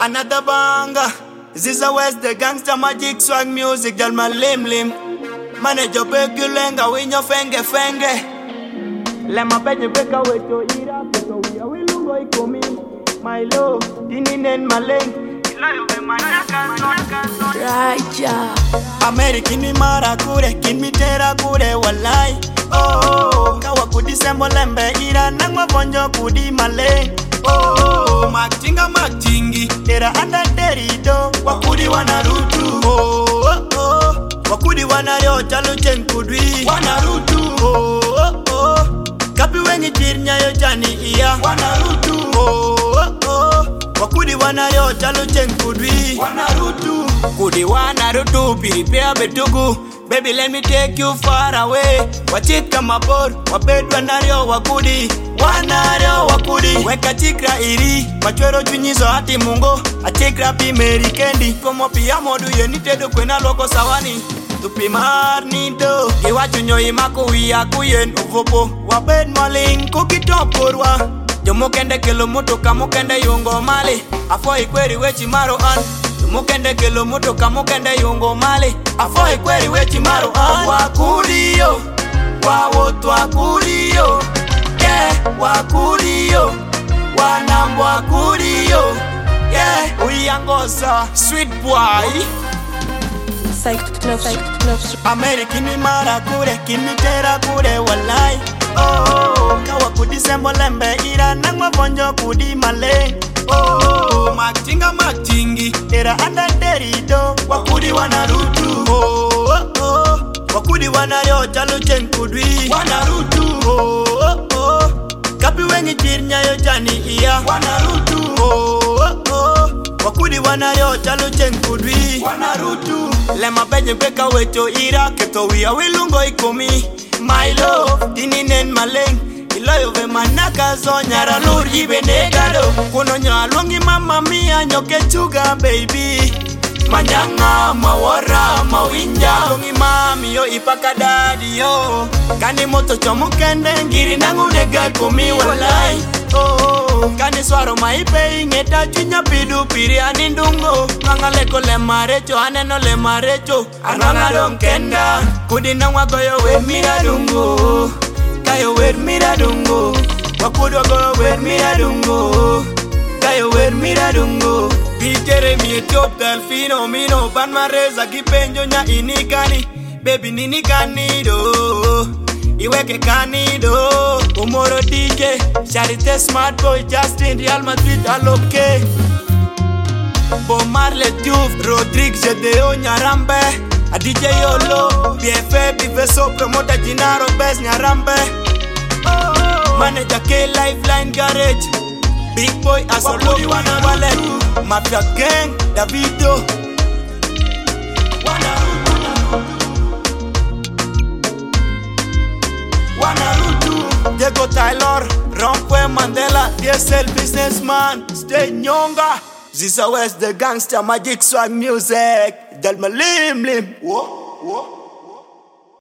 another banger. Ziza West, the gangster magic swag music, Jalma lim lim. Manager Bekulenga, win your fenge fenge. Lema penye beka weto ira, peto wia wilungo ikomi. My love, dininen maleng. Raja American mi mara kure, kin mi tera kure walai. Oh, kawa kudi sembo lembe ira, nangwa bonjo kudi maleng. Oh, maktinga maktingi, tera anda derido, wakudi wanarutu. Oh, wakudi wanario chalo chen kudwi, wanarutu. Oh, kapi wengi jirnya yo jani iya, wanarutu. Wakudi wanario chalo chen kudwi, wanarutu. Kudi wanarutu, piripea betugu. Baby, let me take you far away. Wachika mabor, wabed wanario wakudi. Wanario wakudi, weka chikra iri. Machwero chunyizo hati mungo, achikra pi merikendi. Komo pia modu yenitedo kwena loko sawani. Tupi marnido, kiwa chunyo imako wia kuyen uvopo. Wabed maling kukitoporwa. Jomo kende kelo moto kamo kende yungo mali. Afo ikweri wechi maro an. Mukende kelo moto kamukende yungo mali. Afo ikweri wechi maro an. Wakuliyo, wawotu wakuliyo. Yeah, wakuliyo, wanambo wakuliyo. Yeah, uyangosa, sweet boy. American mi mara kure, kimi tera kure walai. Oh, kawa kudi sembo lembe ira, nangwa bonjo kudi male. Oh, maktinga maktingi, tera anda derido, wakudi wanarutu. Oh, wakudi wanario chalo chen kudwi, wanarutu. Oh, kapi wengi jirnya yo jani iya, wanarutu. Oh, wakudi wanario chalo chen kudwi, wanarutu. Lema penye beka weto ira, keto wia wilungo ikomi. My love, dininen maleng. Iloyo ve manaka zonyara luri benegado. Kuno nyalongi mama mia nyoke chuga baby. Manyanga, mawara, mawinja. Longi mami yo ipaka daddy yo. Kani moto chomu kende ngiri nangu nega komi walai. Oh, kani swaro maipe ingeta chunya pidu piri anindungo. Nangaleko le marecho, aneno le marecho. Ananga donkenda, kudi nangwa goyo we miradungo. Kayo wer miradungo, wakudo goyo wer miradungo. Kayo wer miradungo. Dijere mi etop delfino mino ban mareza kipenjo nya inikani. Baby nini kanido, iweke kanido. Umoro DJ, Charite Smart Boy, Justin Real Madrid aloke. Bo Marley Diouf, Rodrigue Gedeo Nyarambe. A DJ Yolo, BFA, Biveso, promoter Jinaro, Bez Nyarambe. Manager K Lifeline Garage. Big Boy Asolo Wallet. Mafia Gang, Davido. Wanarutu. Diego Taylor, Rompwe Mandela, DSL businessman, stay nyonga. Ziza West, the gangster magic swag music. Jalma lim lim. Whoa, whoa.